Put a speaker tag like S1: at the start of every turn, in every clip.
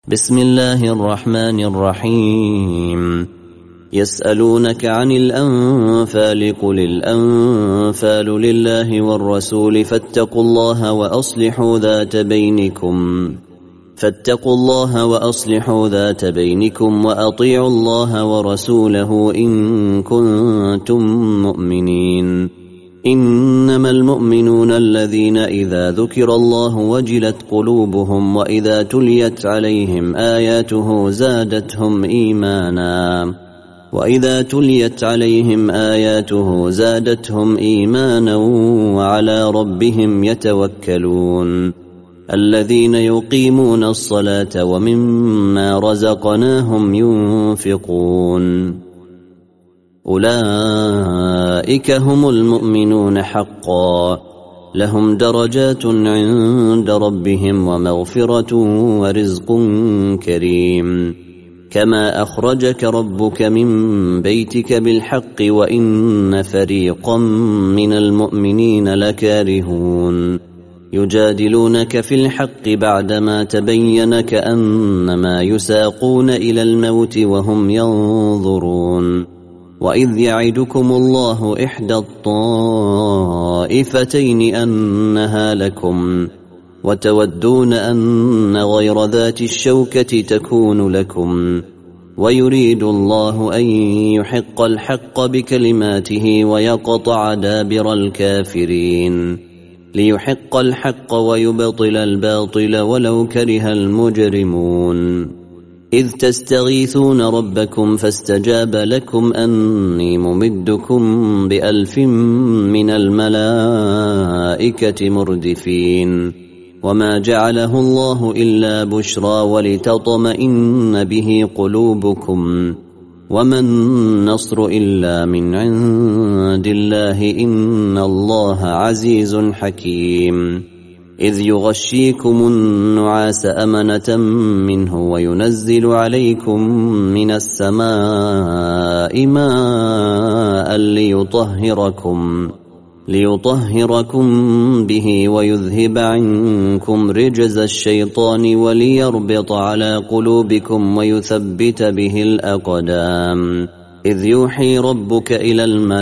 S1: بسم الله الرحمن الرحيم. يسألونك عن الأنفال قل الأنفال لله والرسول فاتقوا الله وأصلحوا ذات بينكم وأطيعوا الله ورسوله إن كنتم مؤمنين. إنما المؤمنون الذين إذا ذكر الله وجلت قلوبهم وإذا تليت عليهم آياته زادتهم إيمانا وعلى ربهم يتوكلون. الذين يقيمون الصلاة ومما رزقناهم ينفقون أولئك هم المؤمنون حقا لهم درجات عند ربهم ومغفرة ورزق كريم. كما أخرجك ربك من بيتك بالحق وإن فريقا من المؤمنين لكارهون يجادلونك في الحق بعدما تبين كأنما يساقون إلى الموت وهم ينظرون. وإذ يعدكم الله إحدى الطائفتين أنها لكم وتودون أن غير ذات الشوكة تكون لكم ويريد الله أن يحق الحق بكلماته ويقطع دابر الكافرين ليحق الحق ويبطل الباطل ولو كره المجرمون. إذ تستغيثون ربكم فاستجاب لكم أني ممدكم ب1000 من الملائكة مردفين. وما جعله الله إلا بشرى ولتطمئن به قلوبكم وما النصر إلا من عند الله إن الله عزيز حكيم. إذ يغشيكم النعاس أمنة منه وينزل عليكم من السماء ماء ليطهركم به ويذهب عنكم رجز الشيطان وليربط على قلوبكم ويثبت به الأقدام. إذ يوحي ربك إلى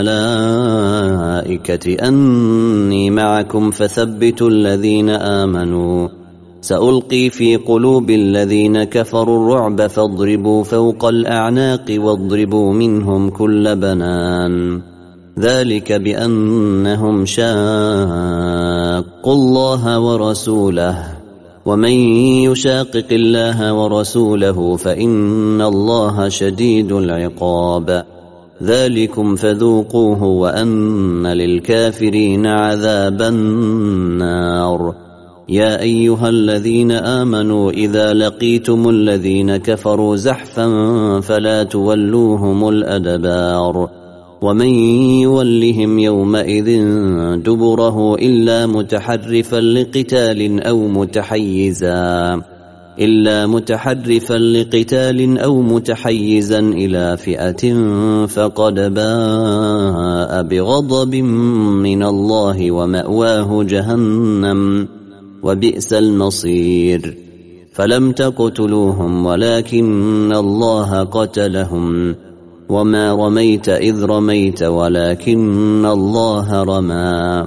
S1: الملائكة أني معكم فثبتوا الذين آمنوا سألقي في قلوب الذين كفروا الرعب فاضربوا فوق الأعناق واضربوا منهم كل بنان. ذلك بأنهم شاقوا الله ورسوله ومن يشاقق الله ورسوله فإن الله شديد العقاب. ذلكم فذوقوه وأن للكافرين عذاب النار. يا أيها الذين آمنوا إذا لقيتم الذين كفروا زحفا فلا تولوهم الأدبار. ومن يولهم يومئذ دبره إلا متحرفا لقتال أو متحيزا إلى فئة فقد باء بغضب من الله ومأواه جهنم وبئس المصير. فلم تقتلوهم ولكن الله قتلهم وما رميت إذ رميت ولكن الله رمى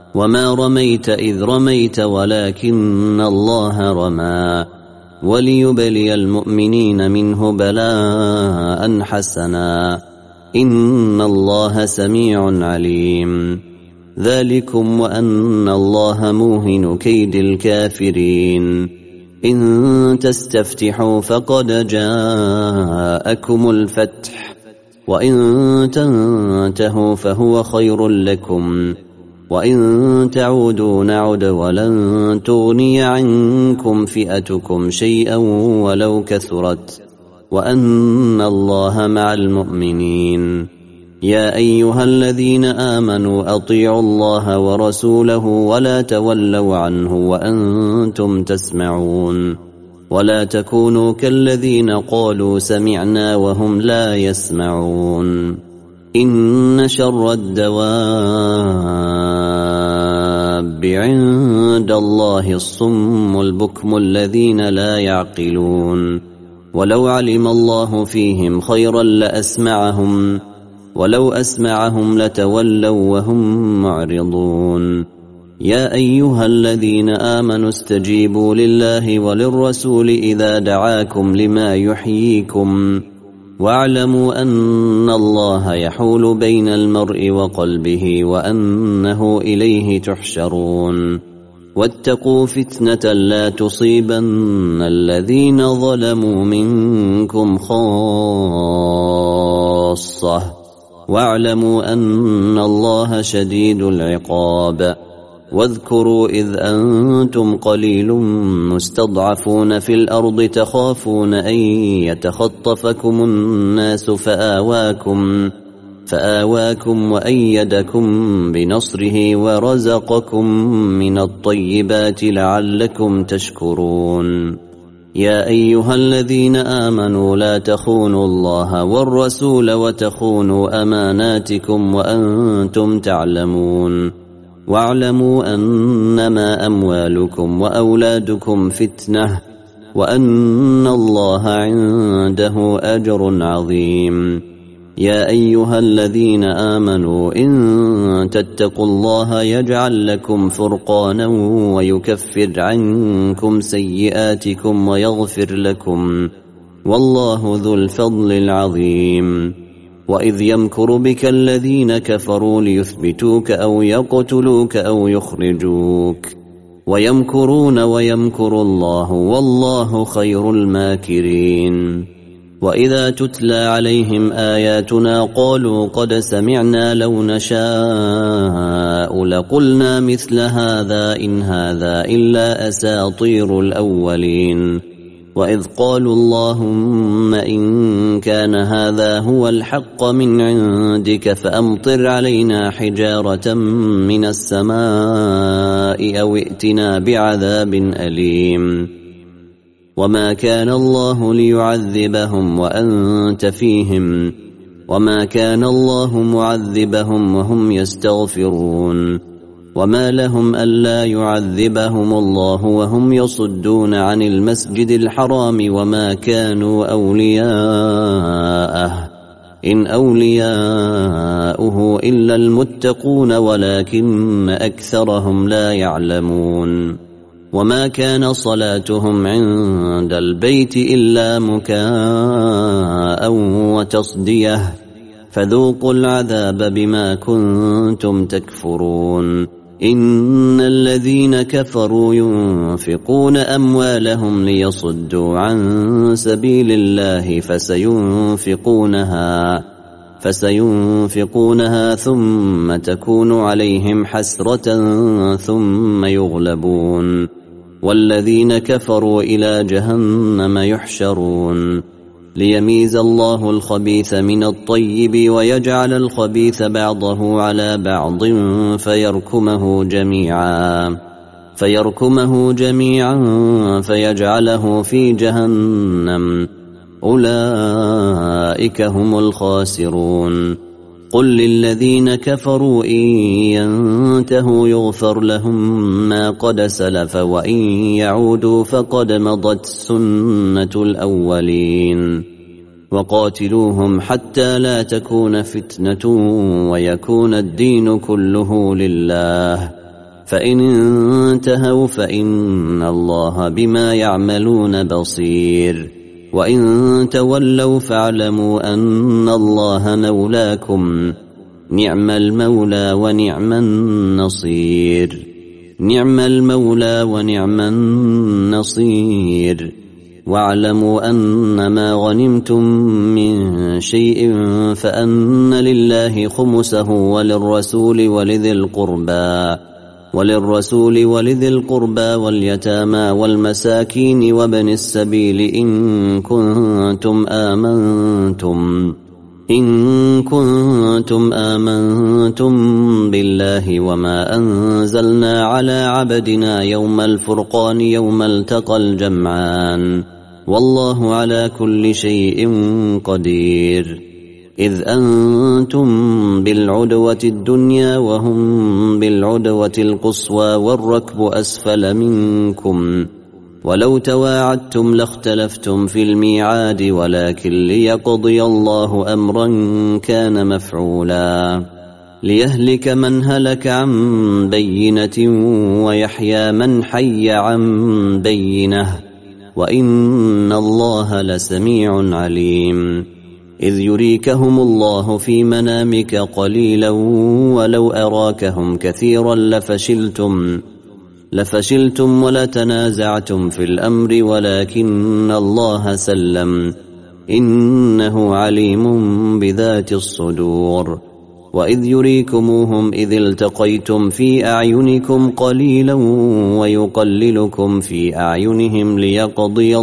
S1: ولكن الله رمى وليبلي المؤمنين منه بلاء حسنا إن الله سميع عليم. ذلكم وأن الله موهن كيد الكافرين. إن تستفتحوا فقد جاءكم الفتح وإن تنتهوا فهو خير لكم وإن تعودوا نعد ولن تغني عنكم فئتكم شيئا ولو كثرت وأن الله مع المؤمنين. يا أيها الذين آمنوا أطيعوا الله ورسوله ولا تولوا عنه وأنتم تسمعون. ولا تكونوا كالذين قالوا سمعنا وهم لا يسمعون. إن شر الدواب الدواب عند الله الصم البكم الذين لا يعقلون ولو علم الله فيهم خيرا لأسمعهم ولو أسمعهم لتولوا وهم معرضون يا أيها الذين آمنوا استجيبوا لله وللرسول إذا دعاكم لما يحييكم واعلموا أن الله يحول بين المرء وقلبه وأنه إليه تحشرون واتقوا فتنة لا تصيبن الذين ظلموا منكم خاصة واعلموا أن الله شديد العقاب واذكروا إذ أنتم قليل مستضعفون في الأرض تخافون أن يتخطفكم الناس فآواكم وأيدكم بنصره ورزقكم من الطيبات لعلكم تشكرون يا أيها الذين آمنوا لا تخونوا الله والرسول وتخونوا أماناتكم وأنتم تعلمون واعلموا أنما أموالكم وأولادكم فتنة وأن الله عنده أجر عظيم يا أيها الذين آمنوا إن تتقوا الله يجعل لكم فرقانا ويكفر عنكم سيئاتكم ويغفر لكم والله ذو الفضل العظيم وإذ يمكر بك الذين كفروا ليثبتوك أو يقتلوك أو يخرجوك ويمكرون ويمكر الله والله خير الماكرين وإذا تتلى عليهم آياتنا قالوا قد سمعنا لو نشاء لقلنا مثل هذا إن هذا إلا أساطير الأولين وإذ قالوا اللهم إن كان هذا هو الحق من عندك فأمطر علينا حجارة من السماء أو ائتنا بعذاب أليم وما كان الله ليعذبهم وأنت فيهم وما كان الله معذبهم وهم يستغفرون وما لهم ألا يعذبهم الله وهم يصدون عن المسجد الحرام وما كانوا أولياءه إن أولياؤه إلا المتقون ولكن أكثرهم لا يعلمون وما كان صلاتهم عند البيت إلا مكاء وتصدية فذوقوا العذاب بما كنتم تكفرون إن الذين كفروا ينفقون أموالهم ليصدوا عن سبيل الله فسينفقونها ثم تكون عليهم حسرة ثم يغلبون والذين كفروا إلى جهنم يحشرون ليميز الله الخبيث من الطيب ويجعل الخبيث بعضه على بعض فيركمه جميعا فيجعله في جهنم أولئك هم الخاسرون قل للذين كفروا إن ينتهوا يغفر لهم ما قد سلف وإن يعودوا فقد مضت سنة الأولين وقاتلوهم حتى لا تكون فتنة ويكون الدين كله لله فإن انتهوا فإن الله بما يعملون بصير وإن تولوا فاعلموا أن الله مولاكم نعم المولى ونعم النصير واعلموا أن ما غنمتم من شيء فأن لله خمسه وللرسول ولذي القربى واليتامى والمساكين وابن السبيل إن كنتم آمنتم بالله وما أنزلنا على عبدنا يوم الفرقان يوم التقى الجمعان والله على كل شيء قدير إذ أنتم بالعدوة الدنيا وهم بالعدوة القصوى والركب أسفل منكم ولو تواعدتم لاختلفتم في الميعاد ولكن ليقضي الله أمرا كان مفعولا ليهلك من هلك عن بينة ويحيى من حي عن بينة وإن الله لسميع عليم إذ يريكهم الله في منامك قليلا ولو أراكهم كثيرا لفشلتم ولتنازعتم في الأمر ولكن الله سلم إنه عليم بذات الصدور وإذ يريكموهم إذ التقيتم في أعينكم قليلا ويقللكم في أعينهم ليقضي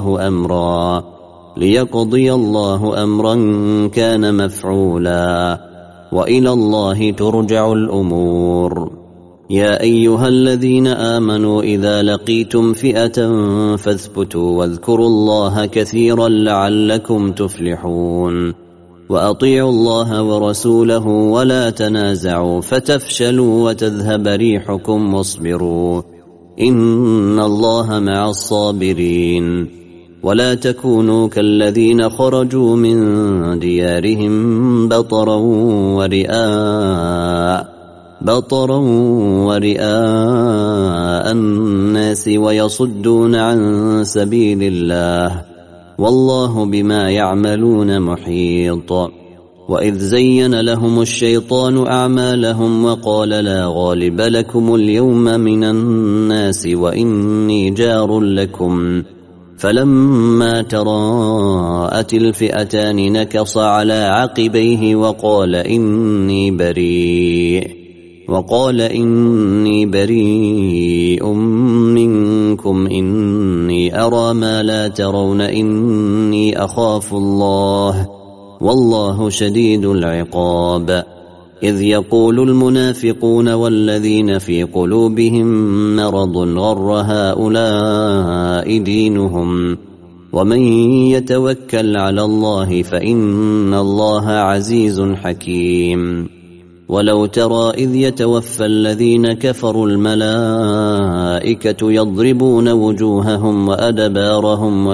S1: الله أمرا كان مفعولا وإلى الله ترجع الأمور يا أيها الذين آمنوا إذا لقيتم فئة فاثبتوا واذكروا الله كثيرا لعلكم تفلحون وأطيعوا الله ورسوله ولا تنازعوا فتفشلوا وتذهب ريحكم واصبروا إن الله مع الصابرين ولا تكونوا كالذين خرجوا من ديارهم بطرا ورئاء الناس ويصدون عن سبيل الله والله بما يعملون محيط وإذ زين لهم الشيطان أعمالهم وقال لا غالب لكم اليوم من الناس وإني جار لكم فلما تراءت الفئتان نكص على عقبيه وقال إني بريء منكم إني أرى ما لا ترون إني أخاف الله والله شديد العقاب إذ يقول المنافقون والذين في قلوبهم مرض غر هؤلاء دينهم ومن يتوكل على الله فإن الله عزيز حكيم ولو ترى إذ يتوفى الذين كفروا الملائكة يضربون وجوههم وأدبارهم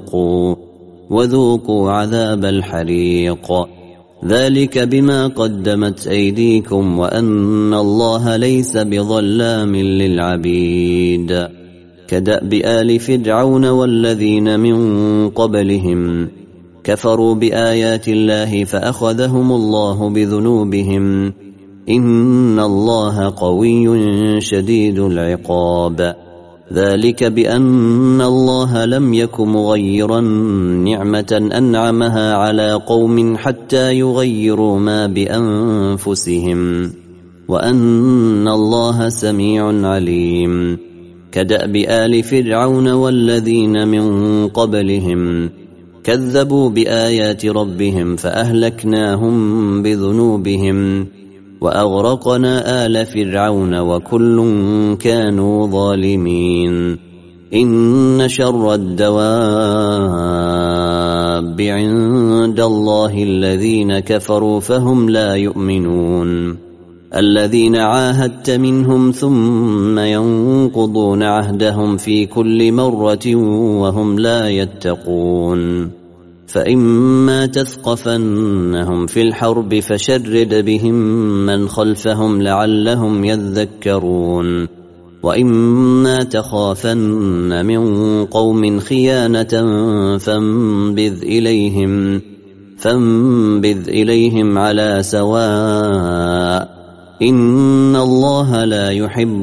S1: وذوقوا عذاب الحريق ذلك بما قدمت أيديكم وأن الله ليس بظلام للعبيد كدأب آل فرعون والذين من قبلهم كفروا بآيات الله فأخذهم الله بذنوبهم إن الله قوي شديد العقاب ذلك بأن الله لم يك مغيرا نعمة أنعمها على قوم حتى يغيروا ما بأنفسهم وأن الله سميع عليم كدأب آل فرعون والذين من قبلهم كذبوا بآيات ربهم فأهلكناهم بذنوبهم وأغرقنا آل فرعون وكل كانوا ظالمين إن شر الدواب عند الله الذين كفروا فهم لا يؤمنون الذين عاهدت منهم ثم ينقضون عهدهم في كل مرة وهم لا يتقون فإما تثقفنهم في الحرب فشرد بهم من خلفهم لعلهم يذكرون وإما تخافن من قوم خيانة فانبذ إليهم على سواء إن الله لا يحب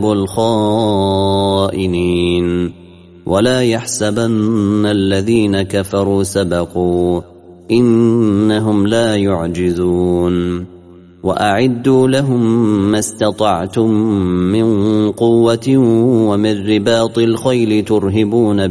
S1: الخائنين ولا يحسبن الذين كفروا سبقوا إنهم لا يعجزون وأعدوا لهم ما استطعتم من قوة ومن رباط الخيل ترهبون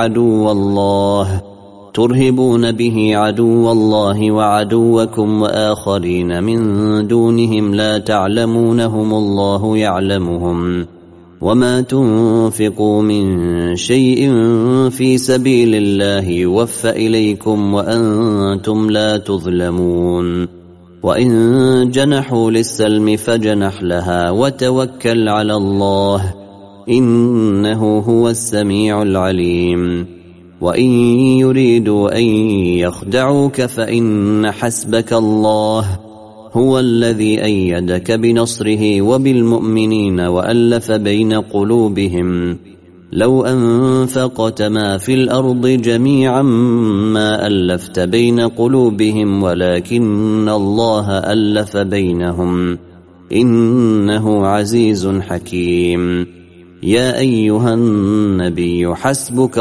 S1: به عدو الله وعدوكم وآخرين من دونهم لا تعلمونهم الله يعلمهم وما تنفقوا من شيء في سبيل الله يوفى إليكم وأنتم لا تظلمون وإن جنحوا للسلم فجنح لها وتوكل على الله إنه هو السميع العليم وإن يريدوا أن يخدعوك فإن حسبك الله هو الذي أيدك بنصره وبالمؤمنين وألف بين قلوبهم لو أنفقت ما في الأرض جميعا ما ألفت بين قلوبهم ولكن الله ألف بينهم إنه عزيز حكيم يا أيها النبي حسبك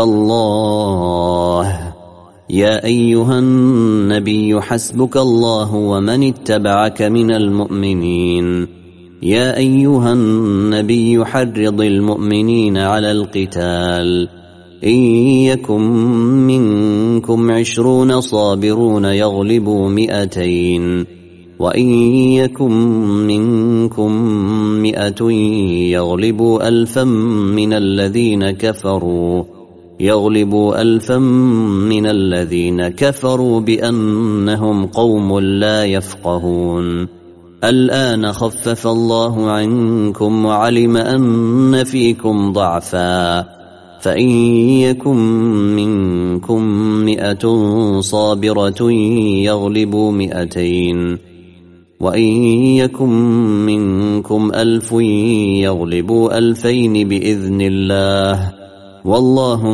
S1: الله ومن اتبعك من المؤمنين يا أيها النبي حرض المؤمنين على القتال إن يكن منكم 20 صابرون يغلبوا 200 وإن يكن منكم 100 يغلبوا 1000 من الذين كفروا بأنهم قوم لا يفقهون الآن خفف الله عنكم وعلم أن فيكم ضعفا فإن يكن منكم 100 صابرة يغلبوا 200 وإن يكن منكم 1000 يغلبوا 2000 بإذن الله والله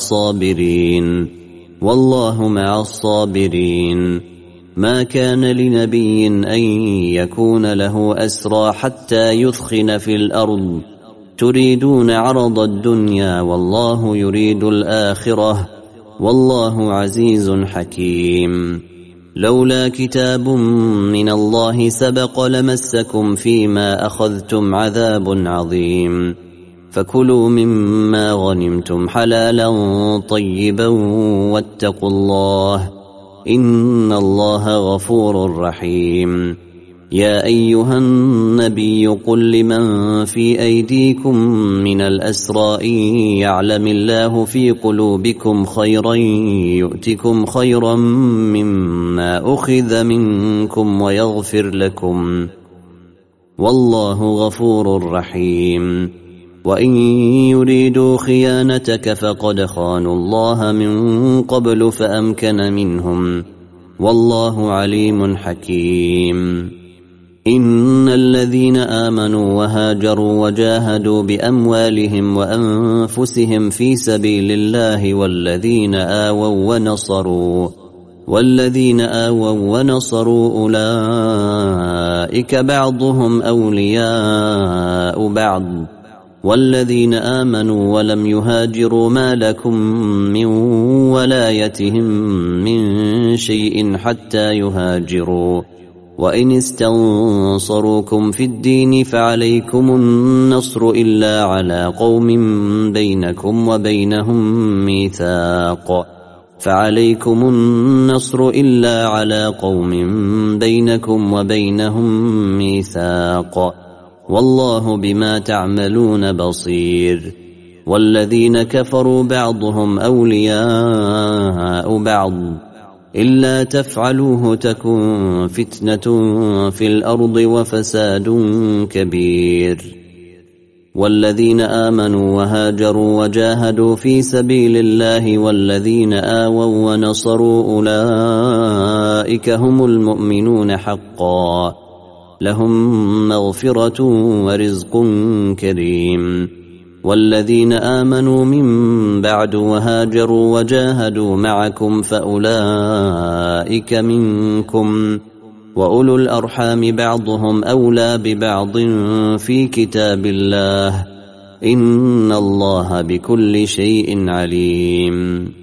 S1: مع الصابرين ما كان لنبي أن يكون له أسرى حتى يثخن في الأرض تريدون عرض الدنيا والله يريد الآخرة والله عزيز حكيم لولا كتاب من الله سبق لمسكم فيما أخذتم عذاب عظيم فكلوا مما غنمتم حلالا طيبا واتقوا الله إن الله غفور رحيم يا أيها النبي قل لمن في أيديكم من الأسرى إن يعلم الله في قلوبكم خيرا يؤتكم خيرا مما أخذ منكم ويغفر لكم والله غفور رحيم وإن يريدوا خيانتك فقد خانوا الله من قبل فأمكن منهم والله عليم حكيم إن الذين آمنوا وهاجروا وجاهدوا بأموالهم وأنفسهم في سبيل الله والذين آووا ونصروا أولئك بعضهم أولياء بعض والذين آمنوا ولم يهاجروا ما لكم من ولايتهم من شيء حتى يهاجروا وإن استنصروكم في الدين فعليكم النصر إلا على قوم بينكم وبينهم ميثاق والله بما تعملون بصير والذين كفروا بعضهم أولياء بعض إلا تفعلوه تكن فتنة في الأرض وفساد كبير والذين آمنوا وهاجروا وجاهدوا في سبيل الله والذين آووا ونصروا أولئك هم المؤمنون حقا لهم مغفرة ورزق كريم والذين آمنوا من بعد وهاجروا وجاهدوا معكم فأولئك منكم وأولو الأرحام بعضهم أولى ببعض في كتاب الله إن الله بكل شيء عليم